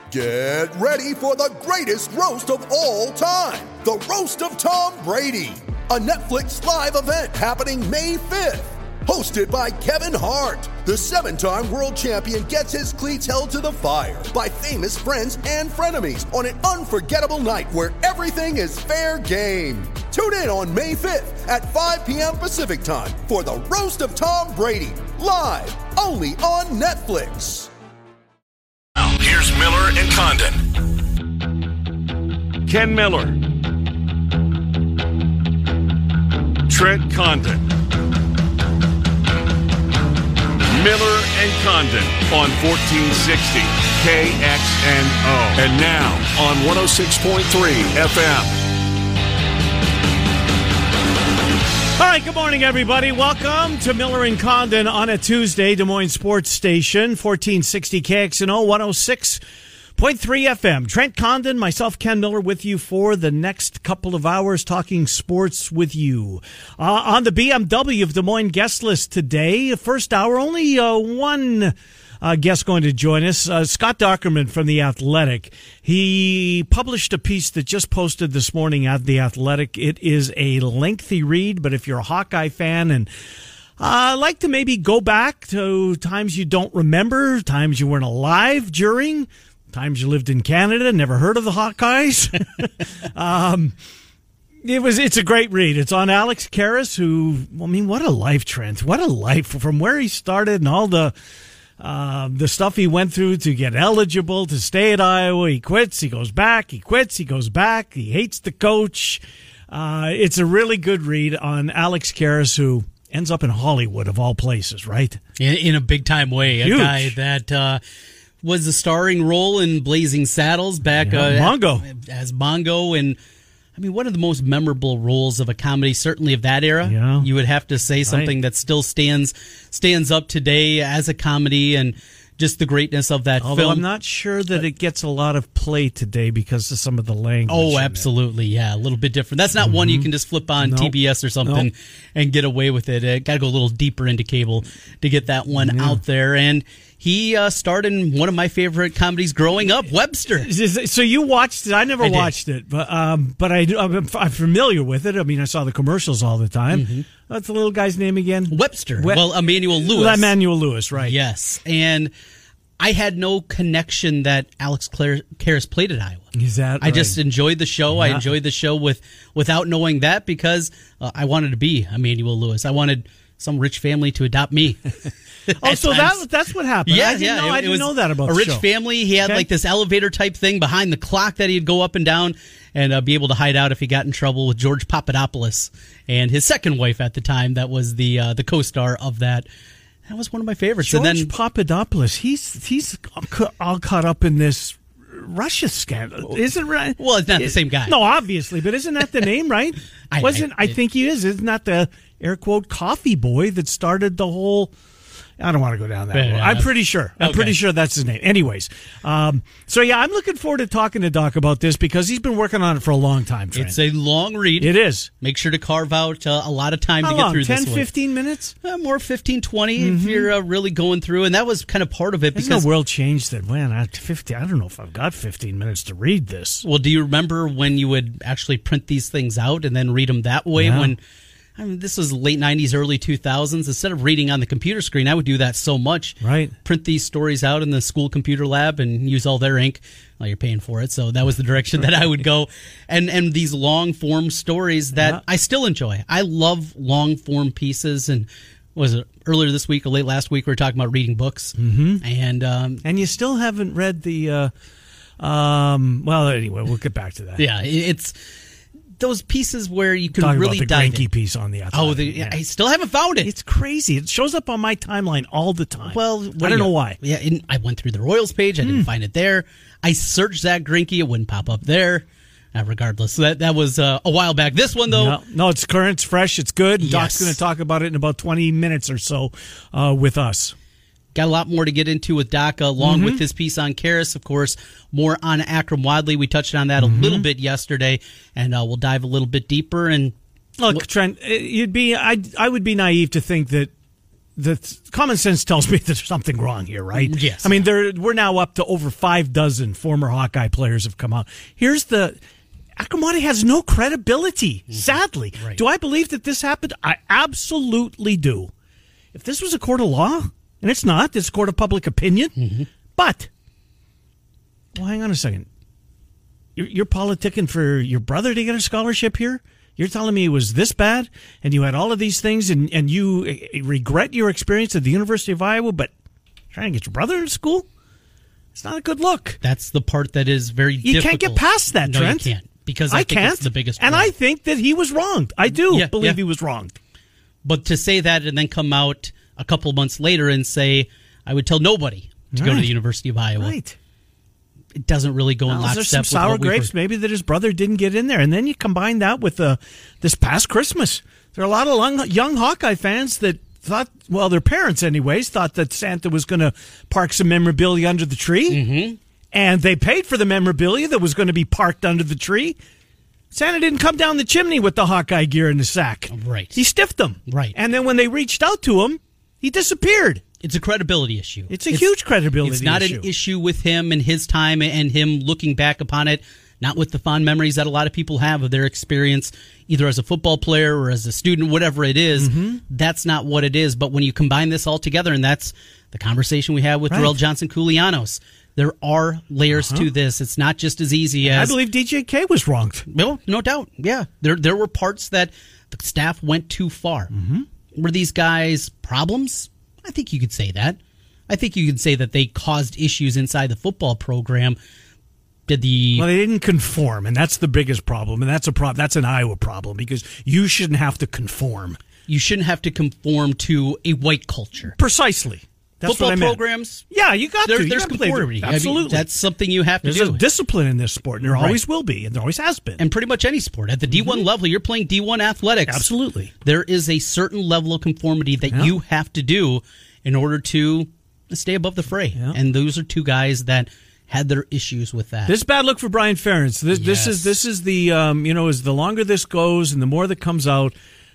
Get ready for the greatest roast of all time, the Roast of Tom Brady, a Netflix live event happening May 5th. Hosted by Kevin Hart, the 7-time world champion gets his cleats held to the fire by famous friends and frenemies on an unforgettable night where everything is fair game. Tune in on May 5th at 5 p.m. Pacific time for the Roast of Tom Brady, live only on Netflix. Now, here's Miller and Condon. Ken Miller. Trent Condon. Miller and Condon on 1460 KXNO. And now on 106.3 FM. All right, good morning, everybody. Welcome to Miller and Condon on a Tuesday, Des Moines Sports Station, 1460 KXNO, 106.3 FM. Trent Condon, myself, Ken Miller, with you for the next couple of hours, talking sports with you. On the BMW of Des Moines guest list today, first hour, only one guest going to join us, Scott Dockerman from The Athletic. He published a piece that just posted this morning at The Athletic. It is a lengthy read, but if you're a Hawkeye fan and like to maybe go back to times you don't remember, times you weren't alive during, times you lived in Canada, never heard of the Hawkeyes. It's a great read. It's on Alex Karras, who, I mean, what a life, Trent. What a life from where he started and all the stuff he went through to get eligible to stay at Iowa. He quits, he goes back, he quits, he goes back, he hates the coach. It's a really good read on Alex Karras, who ends up in Hollywood of all places, right? In a big time way. Huge. A guy that was a starring role in Blazing Saddles back Mongo. As Mongo, and I mean, one of the most memorable roles of a comedy, certainly of that era. Yeah. You would have to say something that still stands up today as a comedy, and just the greatness of that Although film. I'm not sure that it gets a lot of play today because of some of the language. Oh, absolutely, yeah, a little bit different. That's not one you can just flip on TBS or something and get away with it. Got to go a little deeper into cable to get that one out there. And he starred in one of my favorite comedies growing up, Webster. So you watched it? I never watched it, but I'm familiar with it. I mean, I saw the commercials all the time. Mm-hmm. What's the little guy's name again? Webster. Well, Emmanuel Lewis. Emmanuel Lewis, right? Yes, and I had no connection that Alex Karras played at Iowa. Is that I just enjoyed the show. Yeah. I enjoyed the show without knowing that because I wanted to be Emmanuel Lewis. I wanted some rich family to adopt me. So that's what happened. Yeah, I didn't know that about a the rich show. family. He had like this elevator type thing behind the clock that he'd go up and down and be able to hide out if he got in trouble with George Papadopoulos and his second wife at the time. That was the co-star of that. That was one of my favorites. George and then Papadopoulos, he's all caught up in this Russia scandal, isn't right? Well, it's not the same guy. No, obviously, but isn't that the name, right? I think he is. Isn't that the air quote coffee boy that started the whole? I don't want to go down that road. I'm pretty sure. I'm pretty sure that's his name. Anyways, I'm looking forward to talking to Doc about this because he's been working on it for a long time, Trent. It's a long read. It is. Make sure to carve out a lot of time to get through 10, this one. 15 minutes? More 15, 20 if you're really going through. And that was kind of part of it. Isn't the world changed that, man, I don't know if I've got 15 minutes to read this. Well, do you remember when you would actually print these things out and then read them that way? Yeah. This was late 90s, early 2000s. Instead of reading on the computer screen, I would do that so much. Right. Print these stories out in the school computer lab and use all their ink. Well, you're paying for it, so that was the direction that I would go. And these long-form stories that I still enjoy. I love long-form pieces. And was it earlier this week or late last week we were talking about reading books? Mm-hmm. And you still haven't read the... well, anyway, we'll get back to that. Yeah, it's... those pieces where you can Talking really about the dive in. piece on the outside. I still haven't found it. It's crazy. It shows up on my timeline all the time. Well, I don't know why. Yeah, I went through the Royals page. I didn't find it there. I searched Zach Greinke. It wouldn't pop up there. Regardless, so that was a while back. This one, though... No, it's current, it's fresh, it's good. Yes. Doc's going to talk about it in about 20 minutes or so with us. Got a lot more to get into with Doc, along with his piece on Karras, of course. More on Akram Wadley. We touched on that a little bit yesterday, and we'll dive a little bit deeper. And look, Trent, I would be naive to think that the common sense tells me there's something wrong here, right? Yes. I mean, we're now up to over 6 former Hawkeye players have come out. Akram Wadley has no credibility, sadly. Right. Do I believe that this happened? I absolutely do. If this was a court of law, and it's not, it's a court of public opinion, but, well, hang on a second. You're politicking for your brother to get a scholarship here? You're telling me it was this bad, and you had all of these things, and you regret your experience at the University of Iowa, but trying to get your brother into school? It's not a good look. That's the part that is very difficult. You can't get past that, no, Trent. You can't. Because I think it's the biggest and problem. I think that he was wronged. I do believe he was wronged. But to say that and then come out a couple of months later and say, I would tell nobody to go to the University of Iowa. Right. It doesn't really go in lockstep There's some with sour what we've grapes, heard. maybe that his brother didn't get in there. And then you combine that with this past Christmas. There are a lot of young Hawkeye fans that thought, well, their parents anyways, thought that Santa was going to park some memorabilia under the tree. Mm-hmm. And they paid for the memorabilia that was going to be parked under the tree. Santa didn't come down the chimney with the Hawkeye gear in the sack. Right. He stiffed them. Right. And then when they reached out to him, he disappeared. It's a credibility issue. It's a huge credibility issue. It's not an issue with him and his time and him looking back upon it, not with the fond memories that a lot of people have of their experience, either as a football player or as a student, whatever it is. Mm-hmm. That's not what it is. But when you combine this all together, and that's the conversation we had with Darrell Johnson-Koulianos, there are layers to this. It's not just as easy as... I believe DJK was wronged. No doubt. Yeah. There were parts that the staff went too far. Mm-hmm. Were these guys problems? I think you could say that. I think you could say that they caused issues inside the football program. Well, they didn't conform, and that's the biggest problem, and that's an Iowa problem, because you shouldn't have to conform. You shouldn't have to conform to a white culture. Precisely. That's football what I meant. Programs, yeah, you got to. There's conformity. Absolutely. I mean, that's something you have to do. There's a discipline in this sport, and there always will be, and there always has been. And pretty much any sport. At the D1 level, you're playing D1 athletics. Absolutely. There is a certain level of conformity that you have to do in order to stay above the fray. Yeah. And those are two guys that had their issues with that. This is bad look for Brian Ferentz. This is the as the longer this goes and the more that comes out,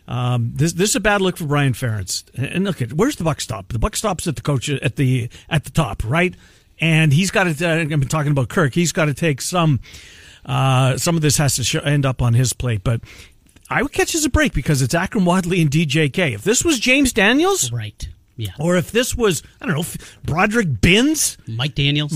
this is a bad look for Brian Ferentz. And look at where's the buck stop? The buck stops at the coach at the top, right? And he's got to. I've been talking about Kirk. He's got to take some of this has to end up on his plate, but I would catch as a break because it's Akram Wadley and DJK. If this was James Daniels, right? Yeah. Or if this was, I don't know, Broderick Binns, Mike Daniels,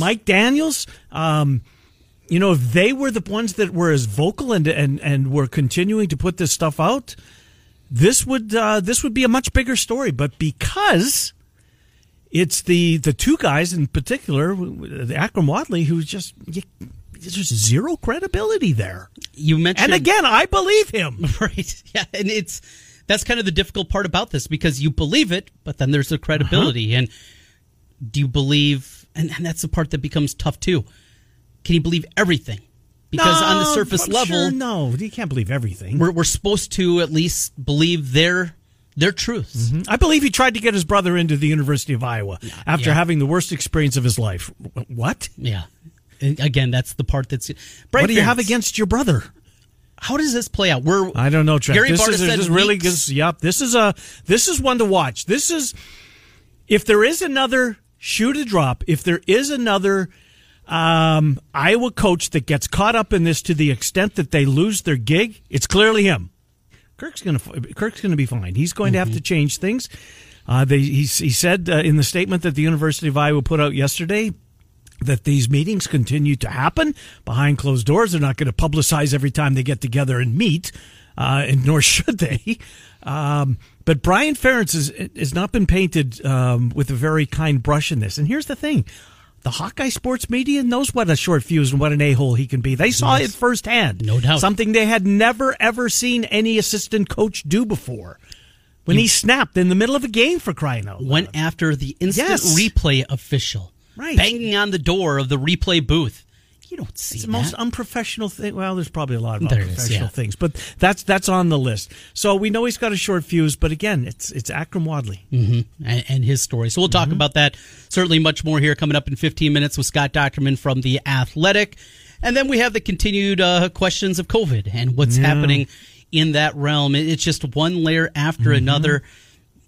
if they were the ones that were as vocal and were continuing to put this stuff out, this would be a much bigger story. But because it's the two guys in particular, the Akram Wadley, who's just there's zero credibility there. You mentioned, and again, I believe him. Right? Yeah, and that's kind of the difficult part about this because you believe it, but then there's the credibility. And do you believe, and that's the part that becomes tough too. Can you believe everything? Because on the surface level, no, you can't believe everything. We're supposed to at least believe their truths. Mm-hmm. I believe he tried to get his brother into the University of Iowa after having the worst experience of his life. What? Yeah. And again, that's the part that's... What do you have against your brother? How does this play out? I don't know, Trent. Gary Barta said This is one to watch. This is, if there is another shoe to drop, if there is another Iowa coach that gets caught up in this to the extent that they lose their gig, it's clearly him. Kirk's going to be fine. He's going to have to change things. He said in the statement that the University of Iowa put out yesterday that these meetings continue to happen behind closed doors. They're not going to publicize every time they get together and meet, and nor should they. But Brian Ferentz has not been painted with a very kind brush in this. And here's the thing. The Hawkeye sports media knows what a short fuse and what an a-hole he can be. They saw it firsthand. No doubt. Something they had never, ever seen any assistant coach do before. When he snapped in the middle of a game, for crying out loud. Went after the instant replay official. Right. Banging on the door of the replay booth. You don't see it's that. the most unprofessional thing. Well, there's probably a lot of unprofessional things, but that's on the list. So we know he's got a short fuse, but again, it's Akram Wadley. Mm-hmm. And his story. So we'll talk about that certainly much more here coming up in 15 minutes with Scott Docterman from The Athletic. And then we have the continued questions of COVID and what's happening in that realm. It's just one layer after another.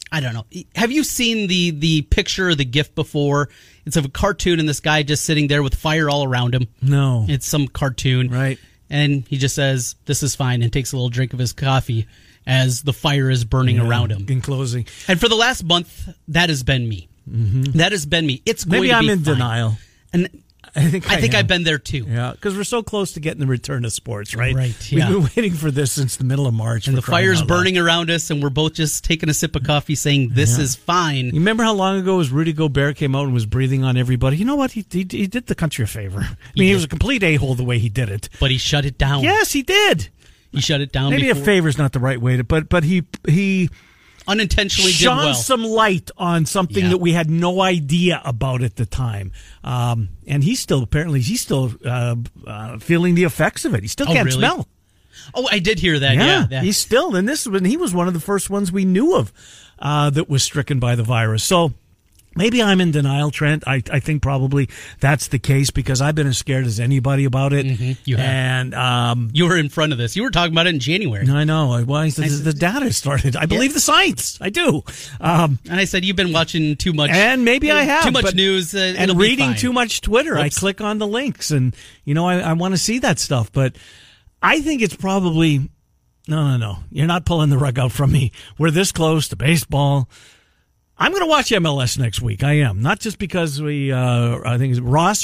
I don't know. Have you seen the picture or the GIF before? It's of a cartoon and this guy just sitting there with fire all around him. No. It's some cartoon. Right. And he just says, "This is fine," and takes a little drink of his coffee as the fire is burning around him. In closing. And for the last month, that has been me. Mm-hmm. That has been me. It's going Maybe to I'm be in fine. denial. And I think I've been there too. Yeah, because we're so close to getting the return of sports, right? Right, We've yeah. been waiting for this since the middle of March. And the fire's burning around us, and we're both just taking a sip of coffee saying, "This is fine." You remember how long ago was Rudy Gobert came out and was breathing on everybody? You know what? He did the country a favor. I mean, he was a complete a-hole the way he did it. But he shut it down. Yes, he did. He shut it down. Maybe before. a favor's not the right way to, but he Unintentionally did shone well. some light on something that we had no idea about at the time. And he's still feeling the effects of it. He still can't really? smell. Oh, I did hear that. Yeah. He's still, and he was one of the first ones we knew of that was stricken by the virus. So maybe I'm in denial, Trent. I think probably that's the case because I've been as scared as anybody about it. Mm-hmm. You have. And you were in front of this. You were talking about it in January. I know. The data started. I believe the science. I do. And I said, you've been watching too much. And maybe I have. Too much news. And reading too much Twitter. Oops. I click on the links and, I want to see that stuff. But I think it's probably, no. You're not pulling the rug out from me. We're this close to baseball. I'm going to watch MLS next week. I am. Not just because I think it's Ross,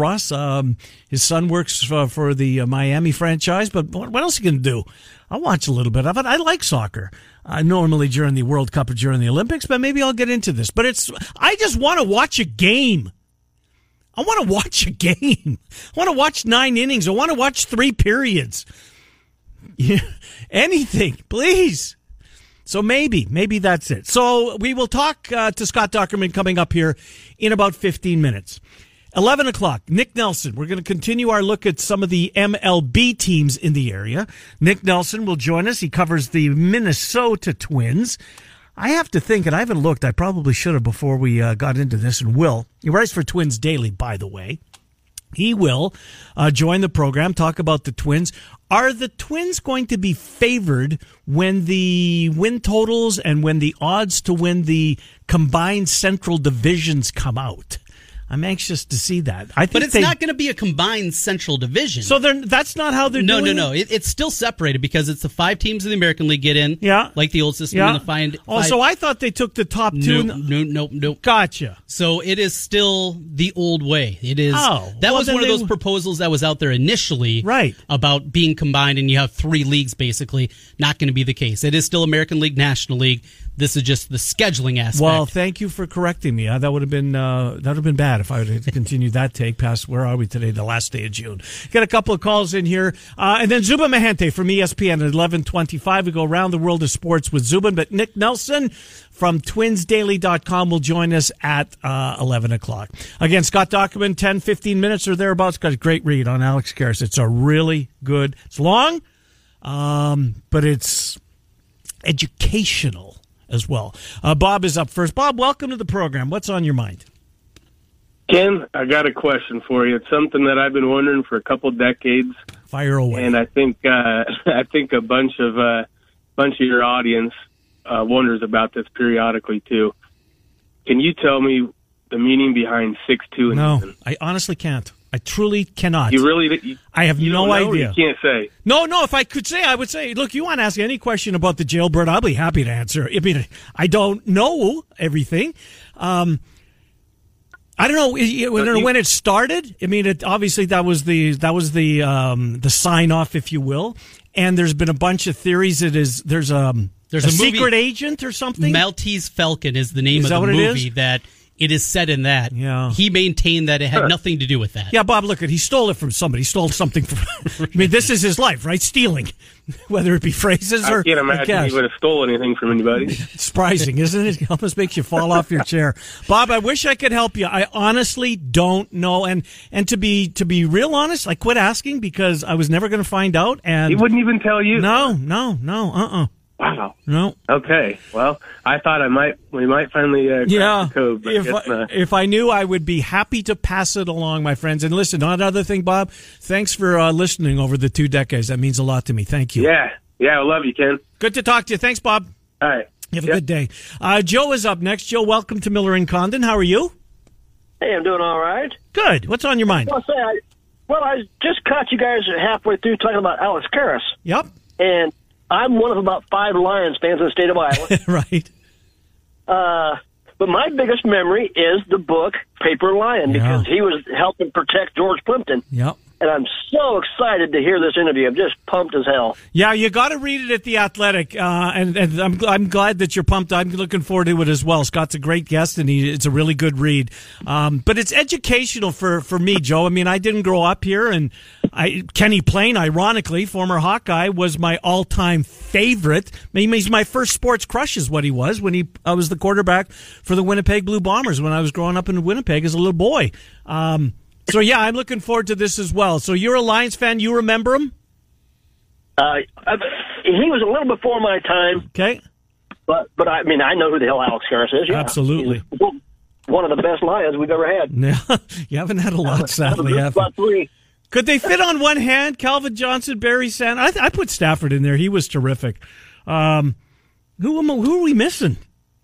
his son works for the Miami franchise, but what else are you going to do? I'll watch a little bit of it. I like soccer. Normally during the World Cup or during the Olympics, but maybe I'll get into this. But I just want to watch a game. I want to watch a game. I want to watch 9 innings. I want to watch 3 periods. Yeah, anything, please. So maybe that's it. So we will talk to Scott Dochterman coming up here in about 15 minutes. 11 o'clock, Nick Nelson. We're going to continue our look at some of the MLB teams in the area. Nick Nelson will join us. He covers the Minnesota Twins. I have to think, and I haven't looked, I probably should have before we got into this, and will. He writes for Twins Daily, by the way. He will join the program, talk about the Twins. Are the Twins going to be favored when the win totals and when the odds to win the combined Central Divisions come out? I'm anxious to see that. But it's not going to be a combined Central Division. So that's not how they're doing it? No. It's still separated because it's the 5 teams in the American League get in, like the old system. Yeah. And the five. So I thought they took the top 2. No. Gotcha. So it is still the old way. It is. That was one of those proposals that was out there initially, right, about being combined and you have 3 leagues basically. Not going to be the case. It is still American League, National League. This is just the scheduling aspect. Well, thank you for correcting me. That would have been bad if I would have continued that take past, where are we today, the last day of June. Got a couple of calls in here. And then Zubin Mehenti from ESPN at 11:25. We go around the world of sports with Zubin. But Nick Nelson from TwinsDaily.com will join us at 11 o'clock. Again, Scott Dochterman, 10, 15 minutes or thereabouts. Got a great read on Alex Karras. It's a really good, it's long, but it's educational as well. Bob is up first. Bob, welcome to the program. What's on your mind? Ken, I got a question for you. It's something that I've been wondering for a couple decades. Fire away. And I think a bunch of your audience wonders about this periodically too. Can you tell me the meaning behind 6'2"? No, I honestly can't. I truly cannot. You really? I have no idea. You can't say. No. If I could say, I would say, look, you want to ask any question about the jailbird, I'll be happy to answer. I mean, I don't know everything. I don't know when it started. I mean, obviously that was the sign off, if you will. And there's been a bunch of theories. There's a secret agent or something. Maltese Falcon is the name of the movie that. It is said in that. Yeah. He maintained that it had nothing to do with that. Yeah, Bob, look, he stole it from somebody. He stole something from... I mean, this is his life, right? Stealing. Whether it be phrases or... I can't imagine he would have stolen anything from anybody. It's surprising, isn't it? It almost makes you fall off your chair. Bob, I wish I could help you. I honestly don't know. And to be real honest, I quit asking because I was never going to find out. And he wouldn't even tell you? No. Wow. No. Okay. Well, I thought we might finally crack the code. But if I knew, I would be happy to pass it along, my friends. And listen, another thing, Bob, thanks for listening over the 2 decades. That means a lot to me. Thank you. Yeah. I love you, Ken. Good to talk to you. Thanks, Bob. All right. You have a good day. Joe is up next. Joe, welcome to Miller and Condon. How are you? Hey, I'm doing all right. Good. What's on your mind? I just caught you guys halfway through talking about Alex Karras. Yep. And I'm one of about 5 Lions fans in the state of Iowa. Right. But my biggest memory is the book Paper Lion, because he was helping protect George Plimpton. Yep. And I'm so excited to hear this interview. I'm just pumped as hell. Yeah, you got to read it at The Athletic, and I'm glad that you're pumped. I'm looking forward to it as well. Scott's a great guest, and it's a really good read. But it's educational for me, Joe. I mean, I didn't grow up here, and Kenny Payne, ironically, former Hawkeye, was my all-time favorite. I mean, he's my first sports crush is what he was when I was the quarterback for the Winnipeg Blue Bombers when I was growing up in Winnipeg as a little boy. So, yeah, I'm looking forward to this as well. So you're a Lions fan. You remember him? He was a little before my time. Okay. But I mean, I know who the hell Alex Karras is. Yeah. Absolutely. He's one of the best Lions we've ever had. Yeah, you haven't had a lot, sadly, have you? About 3. Could they fit on one hand? Calvin Johnson, Barry Sanders. I put Stafford in there. He was terrific. Who are we missing?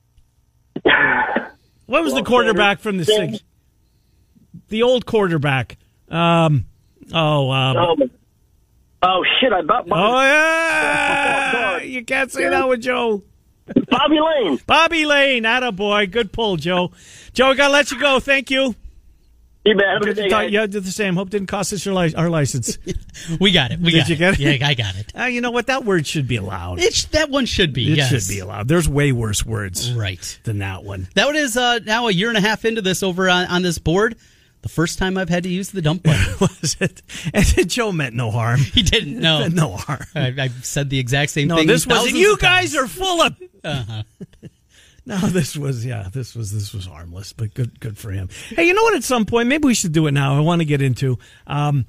What was the quarterback from the Six? The old quarterback. Oh, shit! I about. Oh yeah! You can't say that with Joe. Bobby Lane. Bobby Lane, attaboy. Good pull, Joe. Joe, I gotta let you go. Thank you. You bet. Have a good day, guys. Yeah, did the same. Hope it didn't cost us our license. We got it. Did you get it? Yeah, I got it. You know what? That word should be allowed. That one should be. It yes. should be allowed. There's way worse words, right, than that one. That one is now a year and a half into this over on this board. The first time I've had to use the dump button. Was it? And Joe meant no harm. He didn't. No, meant no harm. I've said the exact same thing. No, this wasn't. You guys times. are full of. Uh-huh. No, this was harmless, but good for him. Hey, you know what? At some point, maybe we should do it now. I want to get into. I'm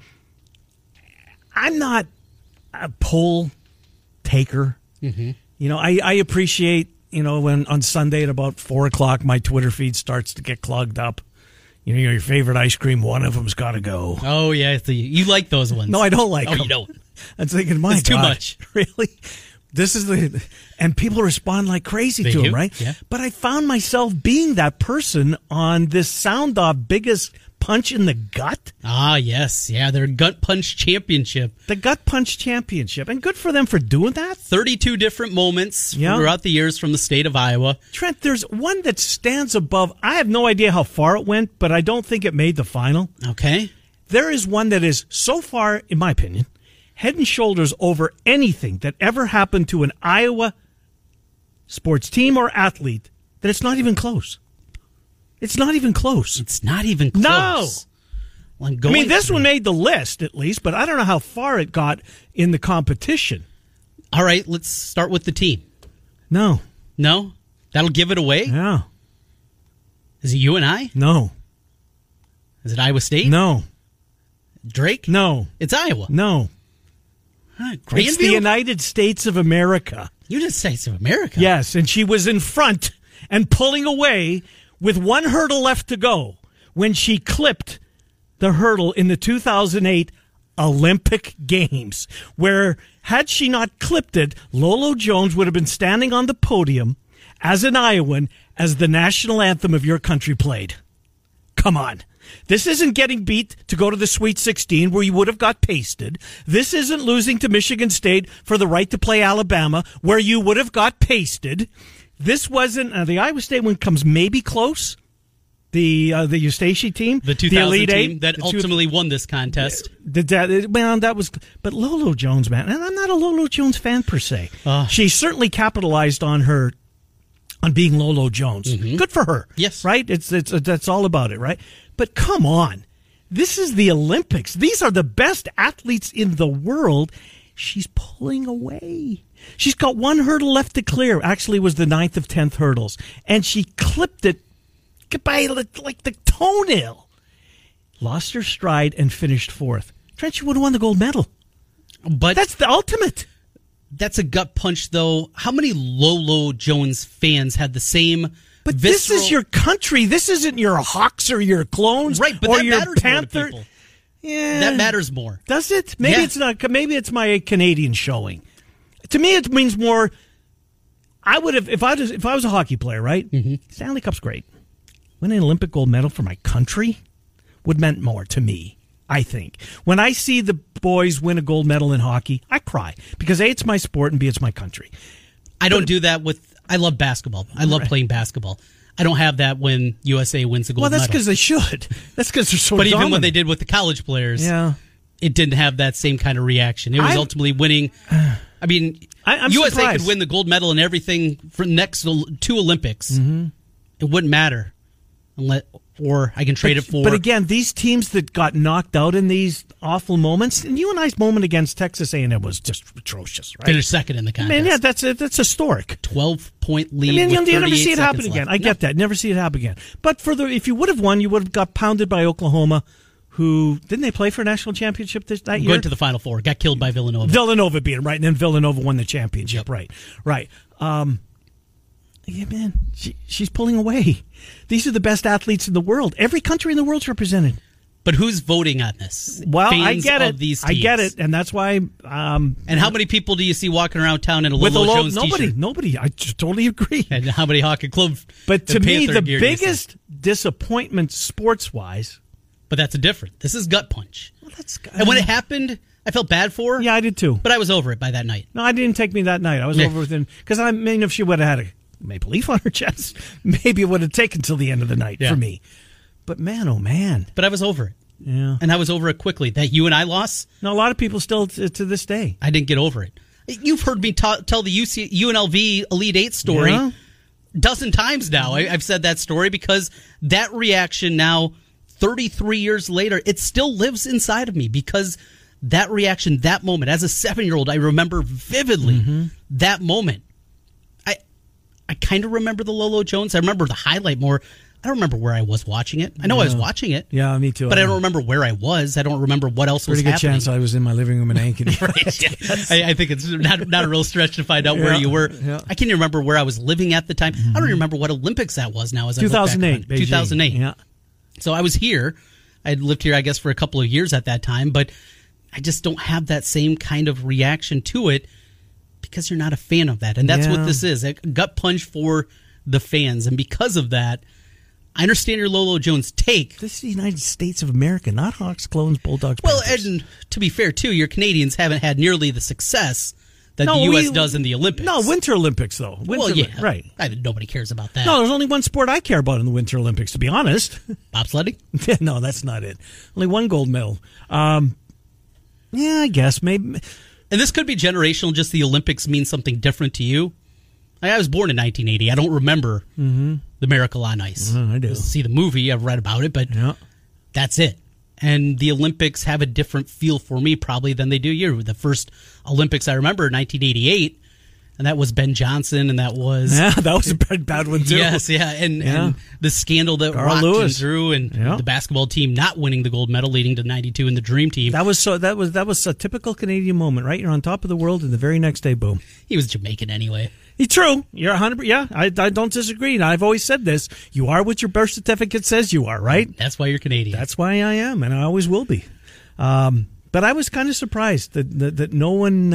not a poll taker. Mm-hmm. You know, I appreciate when on Sunday at about 4:00 my Twitter feed starts to get clogged up. You know, your favorite ice cream, one of them's got to go. Oh yeah, you like those ones? No, I don't like them. You don't. I'm thinking, my it's God, too much. Really? This is and people respond like crazy to him, right? Yeah. But I found myself being that person on this Sound Off Biggest Punch in the Gut. Ah, yes. Yeah, their Gut Punch Championship. The Gut Punch Championship. And good for them for doing that. 32 different moments throughout the years from the state of Iowa. Trent, there's one that stands above. I have no idea how far it went, but I don't think it made the final. Okay. There is one that is so far, in my opinion, head and shoulders over anything that ever happened to an Iowa sports team or athlete that it's not even close. It's not even close. It's not even close. No. Well, this one made the list at least, but I don't know how far it got in the competition. All right, let's start with the team. No? That'll give it away? Yeah. Is it UNI? No. Is it Iowa State? No. Drake? No. It's Iowa? No. Grandview? It's the United States of America. United States of America? Yes, and she was in front and pulling away with one hurdle left to go when she clipped the hurdle in the 2008 Olympic Games, where had she not clipped it, Lolo Jones would have been standing on the podium as an Iowan as the national anthem of your country played. Come on. This isn't getting beat to go to the Sweet 16 where you would have got pasted. This isn't losing to Michigan State for the right to play Alabama where you would have got pasted. This wasn't the Iowa State one comes maybe close. The Eustachy team, the 2000 Elite team Eight, that ultimately won this contest. That was, but Lolo Jones, man, and I'm not a Lolo Jones fan per se. She certainly capitalized on being Lolo Jones. Mm-hmm. Good for her. Yes, right. That's all about it, right? But come on, this is the Olympics. These are the best athletes in the world. She's pulling away. She's got one hurdle left to clear. Actually, it was the 9th of 10th hurdles, and she clipped it by like the toenail. Lost her stride and finished 4th. Trent, she would have won the gold medal. But that's the ultimate. That's a gut punch, though. How many Lolo Jones fans had the same? But this is your country. This isn't your Hawks or your Clones, right? But or that your matters Panther. More to people. Yeah, that matters more. Does it? Maybe it's not. Maybe it's my Canadian showing. To me, it means more. I would have if I was a hockey player, right? Mm-hmm. Stanley Cup's great. Winning an Olympic gold medal for my country would meant more to me. I think when I see the boys win a gold medal in hockey, I cry because A, it's my sport, and B, it's my country. I don't do that with. I love basketball. I love playing basketball. I don't have that when USA wins a gold medal. Well, that's because they should. That's because they're so But dominant. even when they did with the college players, it didn't have that same kind of reaction. It was ultimately winning. I mean, I'm USA surprised. could win the gold medal and everything for next 2 Olympics. Mm-hmm. It wouldn't matter. Or I can trade it for. But again, these teams that got knocked out in these awful moments, and UNI's moment against Texas A&M was just atrocious, right? Finished second in the contest. Man, yeah, that's historic. 12-point lead. I mean, with you never see it happen left. again. I get that. Never see it happen again. But if you would have won, you would have got pounded by Oklahoma, who didn't they play for a national championship that year? Went to the Final Four. Got killed by Villanova. Villanova beat them, right? And then Villanova won the championship, right? Yeah, man, she's pulling away. These are the best athletes in the world. Every country in the world's represented. But who's voting on this? Well, Fans I get it. Of these teams. I get it, and that's why. And how many people do you see walking around town in a Lolo Jones t-shirt? Nobody. I totally agree. And how many hockey club? But to me, the gear biggest disappointment sports-wise. But that's different. This is gut punch. Well, and when it happened, I felt bad for her. Yeah, I did too. But I was over it by that night. No, it didn't take me that night. I was over within because I mean, if she would have had a maple leaf on her chest, maybe it would have taken till the end of the night for me. But man, oh man. But I was over it. Yeah. And I was over it quickly. That UNI loss? No, a lot of people still to this day. I didn't get over it. You've heard me tell the UNLV Elite Eight story a dozen times now. I've said that story because that reaction now, 33 years later, it still lives inside of me because that reaction, that moment, as a 7-year-old, I remember vividly that moment. I kind of remember the Lolo Jones. I remember the highlight more. I don't remember where I was watching it. I know I was watching it. Yeah, me too. But I don't remember where I was. I don't remember what else was happening. Pretty good chance I was in my living room in Ankeny. Right. I think it's not a real stretch to find out where you were. Yeah. I can't even remember where I was living at the time. I don't even remember what Olympics that was now. As 2008. 2008. Yeah. So I was here. I had lived here, I guess, for a couple of years at that time. But I just don't have that same kind of reaction to it because you're not a fan of that. And that's what this is, a gut punch for the fans. And because of that, I understand your Lolo Jones take. This is the United States of America, not Hawks, Clones, Bulldogs, Well, Panthers. and to be fair, too, your Canadians haven't had nearly the success that the U.S. does in the Olympics. No, Winter Olympics, though. Right. Nobody cares about that. No, there's only one sport I care about in the Winter Olympics, to be honest. Bobsledding? No, that's not it. Only one gold medal. Yeah, I guess. Maybe. And this could be generational, just the Olympics mean something different to you. I was born in 1980. I don't remember the Miracle on Ice. I do. See the movie. I've read about it, but that's it. And the Olympics have a different feel for me probably than they do you. The first Olympics I remember, 1988, and that was Ben Johnson, and that was... Yeah, that was a bad one, too. Yes, and the scandal that Carl rocked Lewis. him through, and the basketball team not winning the gold medal, leading to 92 in the Dream Team. That was a typical Canadian moment, right? You're on top of the world, and the very next day, boom. He was Jamaican anyway. True. You're 100%. Yeah, I don't disagree. And I've always said this. You are what your birth certificate says you are, right? That's why you're Canadian. That's why I am, and I always will be. But I was kind of surprised that no one...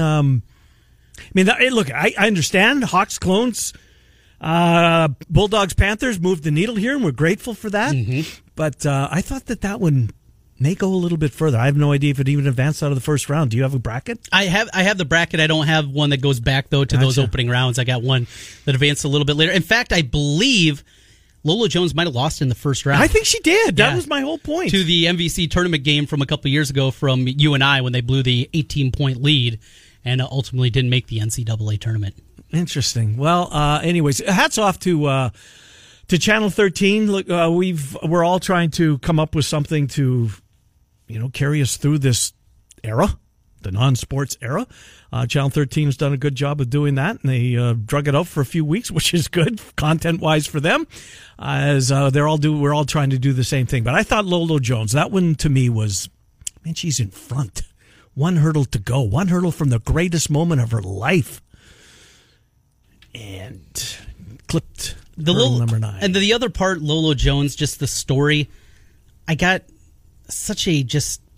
look, I understand Hawks, Clones, Bulldogs, Panthers moved the needle here, and we're grateful for that. But I thought that one may go a little bit further. I have no idea if it even advanced out of the first round. Do you have a bracket? I have the bracket. I don't have one that goes back, though, to those opening rounds. I got one that advanced a little bit later. In fact, I believe Lolo Jones might have lost in the first round. I think she did. That was my whole point. To the MVC tournament game from a couple of years ago from UNI when they blew the 18-point lead and ultimately didn't make the NCAA tournament. Interesting. Well, anyways, hats off to Channel 13. Look, we're all trying to come up with something to, carry us through this era, the non-sports era. Channel 13 has done a good job of doing that, and they drug it out for a few weeks, which is good content-wise for them, as we're all trying to do the same thing. But I thought Lolo Jones, that one to me was, man, she's in front. One hurdle to go. One hurdle from the greatest moment of her life. And clipped hurdle number 9. And the other part, Lolo Jones, just the story. I got such a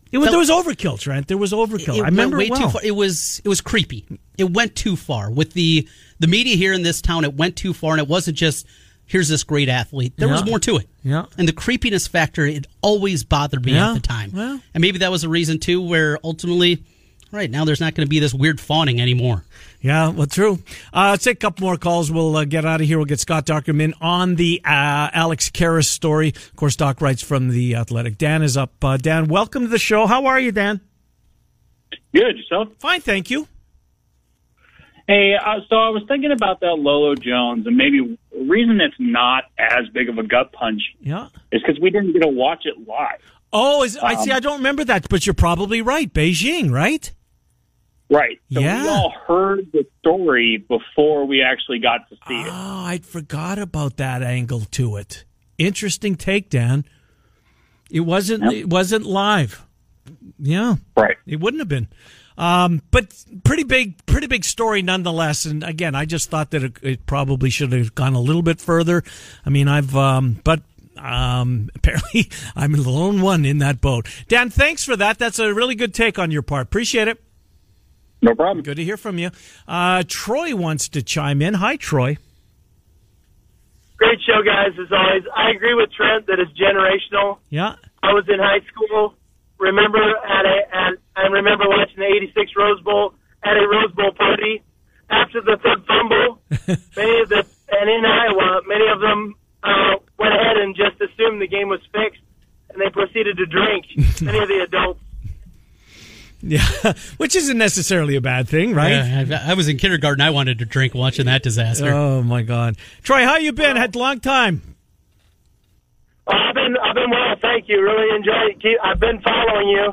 There was overkill, Trent. There was overkill. I remember it went way too far. It was creepy. It went too far. With the media here in this town, it went too far, and it wasn't just, here's this great athlete. There was more to it. Yeah. And the creepiness factor, it always bothered me at the time. Well. And maybe that was a reason, too, where ultimately, right now there's not going to be this weird fawning anymore. Yeah, well, true. Let's take a couple more calls. We'll get out of here. We'll get Scott Dockerman on the Alex Karras story. Of course, Doc writes from The Athletic. Dan is up. Dan, welcome to the show. How are you, Dan? Good. Yourself? Fine, thank you. Hey, so I was thinking about that Lolo Jones, and maybe the reason it's not as big of a gut punch is because we didn't get to watch it live. Oh, I see. I don't remember that, but you're probably right. Beijing, right? Right. So we all heard the story before we actually got to see it. Oh, I forgot about that angle to it. Interesting take, Dan. It wasn't live. Yeah. Right. It wouldn't have been. But pretty big story nonetheless. And again, I just thought that it probably should have gone a little bit further. I mean, apparently I'm the lone one in that boat. Dan, thanks for that. That's a really good take on your part. Appreciate it. No problem. Good to hear from you. Troy wants to chime in. Hi, Troy. Great show, guys, as always. I agree with Trent that it's generational. Yeah. I was in high school. I remember watching the '86 Rose Bowl at a Rose Bowl party. After the third fumble, and in Iowa, many of them went ahead and just assumed the game was fixed, and they proceeded to drink. Many of the adults. Yeah, which isn't necessarily a bad thing, right? Yeah, I was in kindergarten. I wanted to drink watching that disaster. Oh my God, Troy, how you been? Had a long time. I've been well, thank you. Really enjoyed it. I've been following you.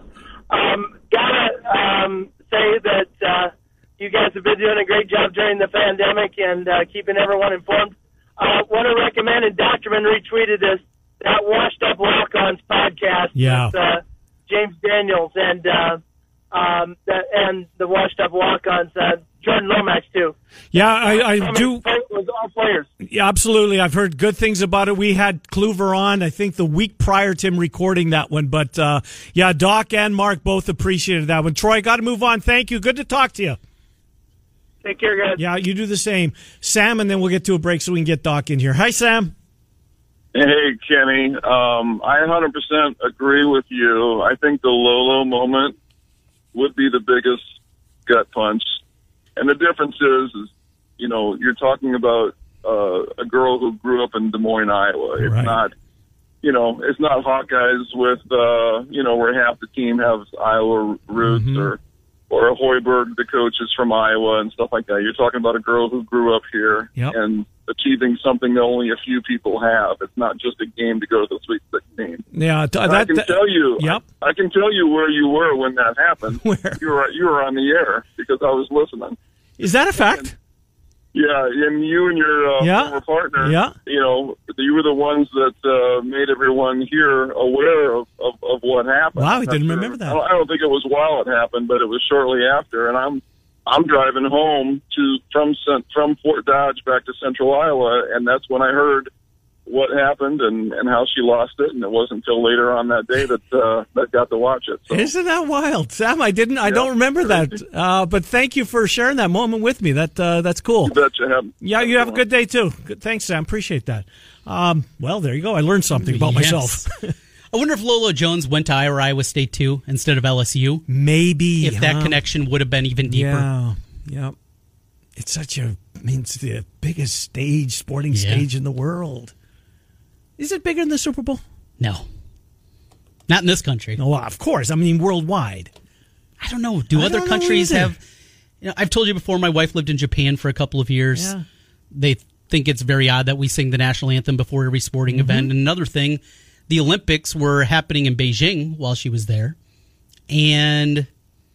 Gotta say that you guys have been doing a great job during the pandemic and keeping everyone informed. Want to recommend, and Dockerman retweeted this, that Washed Up Walk-Ons podcast with James Daniels and the Washed Up Walk-Ons, Jordan Lomax, too. Yeah, I do. It was all players. Yeah, absolutely. I've heard good things about it. We had Kluver on, I think, the week prior to him recording that one. But, Doc and Mark both appreciated that one. Troy, got to move on. Thank you. Good to talk to you. Take care, guys. Yeah, you do the same. Sam, and then we'll get to a break so we can get Doc in here. Hi, Sam. Hey, Kenny. I 100% agree with you. I think the Lolo moment would be the biggest gut punch. And the difference is you're talking about a girl who grew up in Des Moines, Iowa. It's not, it's not Hawkeyes with, where half the team has Iowa roots or a Hoiberg, the coach is from Iowa and stuff like that. You're talking about a girl who grew up here and achieving something that only a few people have. It's not just a game to go to the Sweet 16. Yeah, I can tell you. Yep. I can tell you where you were when that happened. Where? You were on the air because I was listening. Is that a fact? And you and your former partner, you were the ones that made everyone here aware of what happened. Wow, I didn't remember that. I don't think it was while it happened, but it was shortly after. And I'm driving home from Fort Dodge back to Central Iowa, and that's when I heard what happened and how she lost it. And it wasn't until later on that day that got to watch it. So. Isn't that wild, Sam? I don't remember that. But thank you for sharing that moment with me. That's cool. You bet you have. Yeah, you have a good day too. Good, thanks, Sam. Appreciate that. Well, there you go. I learned something about myself. I wonder if Lolo Jones went to Iowa State too instead of LSU. Maybe if that connection would have been even deeper. Yeah. It's it's the biggest sporting stage in the world. Is it bigger than the Super Bowl? No. Not in this country. No, of course. I mean, worldwide. I don't know. Do other countries have... I've told you before, my wife lived in Japan for a couple of years. Yeah. They think it's very odd that we sing the national anthem before every sporting event. And another thing, the Olympics were happening in Beijing while she was there. And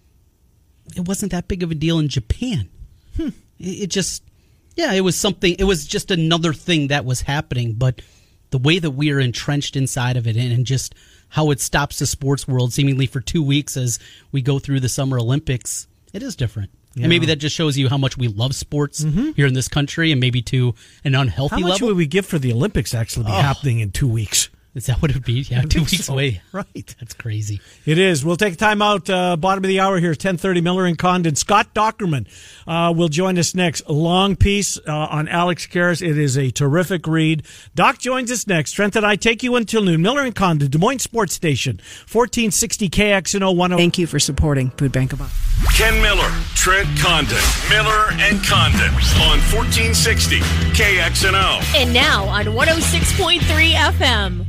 it wasn't that big of a deal in Japan. It just... Yeah, it was something... It was just another thing that was happening, but... The way that we are entrenched inside of it and just how it stops the sports world seemingly for 2 weeks as we go through the Summer Olympics, it is different. Yeah. And maybe that just shows you how much we love sports here in this country and maybe to an unhealthy level. How much would we give for the Olympics actually be happening in 2 weeks? Is that what it would be? Yeah, 2 weeks away. Right. That's crazy. It is. We'll take time out, bottom of the hour here, 10:30, Miller and Condon. Scott Dockerman will join us next. Long piece on Alex Karras. It is a terrific read. Doc joins us next. Trent and I take you until noon. Miller and Condon, Des Moines Sports Station, 1460 KXNO 10. Thank you for supporting Food Bank of Iowa. Ken Miller, Trent Condon, Miller and Condon on 1460 KXNO. And now on 106.3 FM.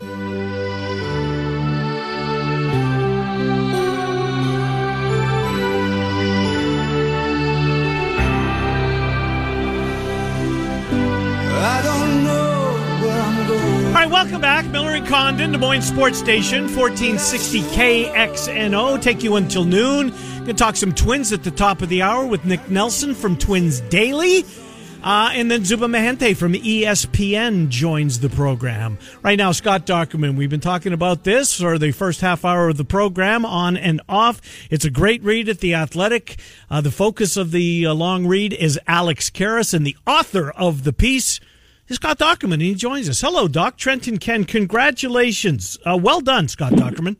All right, welcome back. Miller and Condon, Des Moines Sports Station, 1460 KXNO. Take you until noon. Going to talk some Twins at the top of the hour with Nick Nelson from Twins Daily. And then Zuba Mahente from ESPN joins the program. Right now, Scott Dockerman, we've been talking about this, or the first half hour of the program, on and off. It's a great read at The Athletic. The focus of the long read is Alex Karras, and the author of the piece is Scott Dockerman, and he joins us. Hello, Doc. Trent and Ken, congratulations. Well done, Scott Dockerman.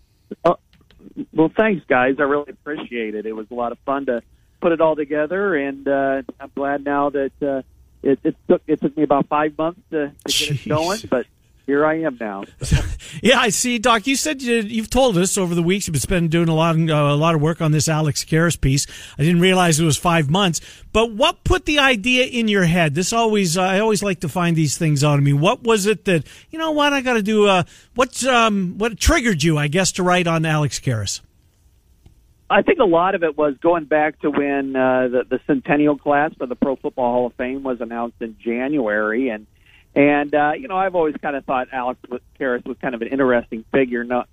Well, thanks, guys. I really appreciate it. It was a lot of fun to put it all together, and I'm glad now that it took me about 5 months to get it going, but here I am now. Yeah, I see, Doc. You said you've told us over the weeks you've been doing a lot of work on this Alex Karras piece. I didn't realize it was 5 months. But what put the idea in your head? I always like to find these things out. I mean, what was it that, you know what, I got to do? What triggered you, I guess, to write on Alex Karras? I think a lot of it was going back to when the centennial class for the Pro Football Hall of Fame was announced in January, and I've always kind of thought Alex Karras was kind of an interesting figure, not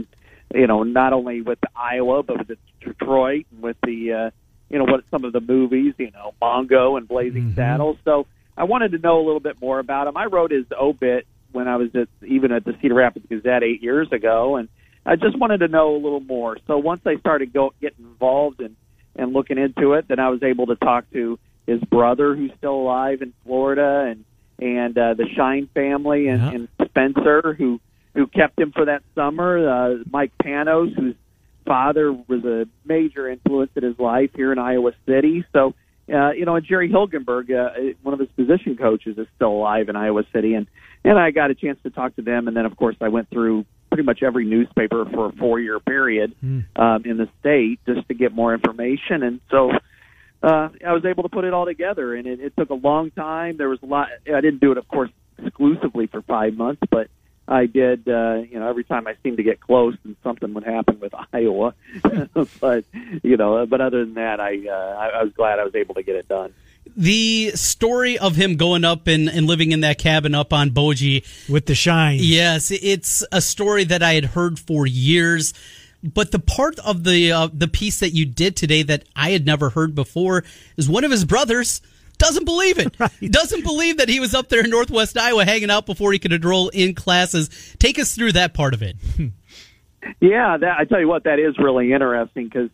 only with Iowa but with Detroit and with the what some of the movies, Mongo and Blazing Saddles. So I wanted to know a little bit more about him. I wrote his obit when I was even at the Cedar Rapids Gazette 8 years ago, and I just wanted to know a little more. So once I started getting involved and looking into it, then I was able to talk to his brother, who's still alive in Florida, and the Shine family and Spencer, who kept him for that summer. Mike Panos, whose father was a major influence in his life here in Iowa City. So, and Jerry Hilgenberg, one of his position coaches, is still alive in Iowa City, and I got a chance to talk to them. And then, of course, I went through pretty much every newspaper for a 4-year period in the state just to get more information. And so I was able to put it all together, and it took a long time. There was a lot. I didn't do it, of course, exclusively for 5 months, but I did, every time I seemed to get close and something would happen with Iowa. but other than that, I was glad I was able to get it done. The story of him going up and living in that cabin up on Bogie with the Shine. Yes, it's a story that I had heard for years. But the part of the piece that you did today that I had never heard before is one of his brothers doesn't believe it. Right. Doesn't believe that he was up there in Northwest Iowa hanging out before he could enroll in classes. Take us through that part of it. Yeah, I tell you what, that is really interesting because